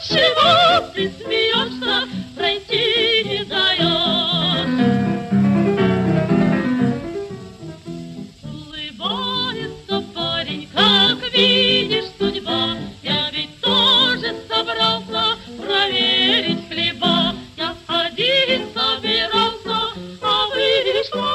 Чего ты смеешься, пройти не даешь? Улыбается парень, как видишь, судьба. Я ведь тоже собрался проверить хлеба. Я один собирался, а вышло